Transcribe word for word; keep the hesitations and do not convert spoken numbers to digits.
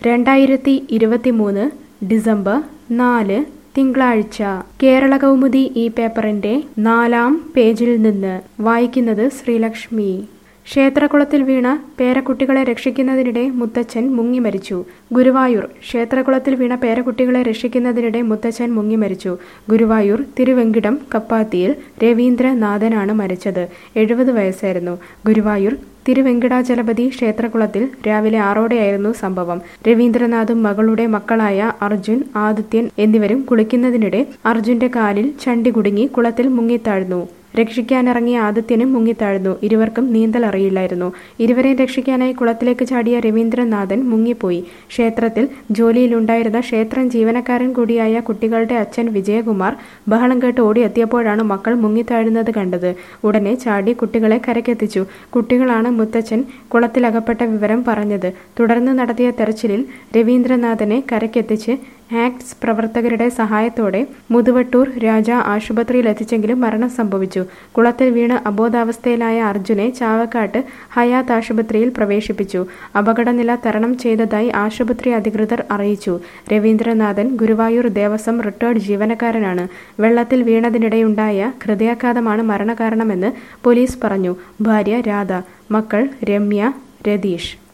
രണ്ടായിരത്തി ഇരുപത്തിമൂന്ന് ഡിസംബർ നാല് തിങ്കളാഴ്ച കേരളകൗമുദി ഈ പേപ്പറിന്റെ നാലാം പേജിൽ നിന്ന് വായിക്കുന്നത് ശ്രീലക്ഷ്മി. ക്ഷേത്രകുളത്തിൽ വീണ പേരക്കുട്ടികളെ രക്ഷിക്കുന്നതിനിടെ മുത്തച്ഛൻ മുങ്ങി മരിച്ചു. ഗുരുവായൂർ ക്ഷേത്രകുളത്തിൽ വീണ പേരക്കുട്ടികളെ രക്ഷിക്കുന്നതിനിടെ മുത്തച്ഛൻ മുങ്ങി മരിച്ചു. ഗുരുവായൂർ തിരുവെങ്കിടം കപ്പാത്തിയിൽ രവീന്ദ്രനാഥനാണ് മരിച്ചത്. എഴുപത് വയസ്സായിരുന്നു. ഗുരുവായൂർ തിരുവെങ്കിടാചലപതി ക്ഷേത്രകുളത്തിൽ രാവിലെ ആറോടെയായിരുന്നു സംഭവം. രവീന്ദ്രനാഥും മകളുടെ മക്കളായ അർജുൻ, ആദിത്യൻ എന്നിവരും കുളിക്കുന്നതിനിടെ അർജുന്റെ കാലിൽ ചണ്ടി കുടുങ്ങി കുളത്തിൽ മുങ്ങിത്താഴ്ന്നു. രക്ഷിക്കാനിറങ്ങിയ ആദിത്യനും മുങ്ങിത്താഴ്ന്നു. ഇരുവർക്കും നീന്തൽ അറിയില്ലായിരുന്നു. ഇരുവരെയും രക്ഷിക്കാനായി കുളത്തിലേക്ക് ചാടിയ രവീന്ദ്രനാഥൻ മുങ്ങിപ്പോയി. ക്ഷേത്രത്തിൽ ജോലിയിലുണ്ടായിരുന്ന ക്ഷേത്രം ജീവനക്കാരൻ കൂടിയായ കുട്ടികളുടെ അച്ഛൻ വിജയകുമാർ ബഹളം കേട്ട് ഓടിയെത്തിയപ്പോഴാണ് മക്കൾ മുങ്ങിത്താഴുന്നത് കണ്ടത്. ഉടനെ ചാടി കുട്ടികളെ കരക്കെത്തിച്ചു. കുട്ടികളാണ് മുത്തച്ഛൻ കുളത്തിലകപ്പെട്ട വിവരം പറഞ്ഞത്. തുടർന്ന് നടത്തിയ തെരച്ചിലിൽ രവീന്ദ്രനാഥനെ കരക്കെത്തിച്ച് ആക്ട്സ് പ്രവർത്തകരുടെ സഹായത്തോടെ മുതുവട്ടൂർ രാജ ആശുപത്രിയിൽ എത്തിച്ചെങ്കിലും മരണം സംഭവിച്ചു. കുളത്തിൽ വീണ് അബോധാവസ്ഥയിലായ അർജുനെ ചാവക്കാട്ട് ഹയാത്ത് ആശുപത്രിയിൽ പ്രവേശിപ്പിച്ചു. അപകടനില തരണം ചെയ്തതായി ആശുപത്രി അധികൃതർ അറിയിച്ചു. രവീന്ദ്രനാഥൻ ഗുരുവായൂർ ദേവസ്വം റിട്ടയർഡ് ജീവനക്കാരനാണ്. വെള്ളത്തിൽ വീണതിനിടെയുണ്ടായ ഹൃദയാഘാതമാണ് മരണകാരണമെന്ന് പോലീസ് പറഞ്ഞു. ഭാര്യ രാധ, മക്കൾ രമ്യ, രതീഷ്.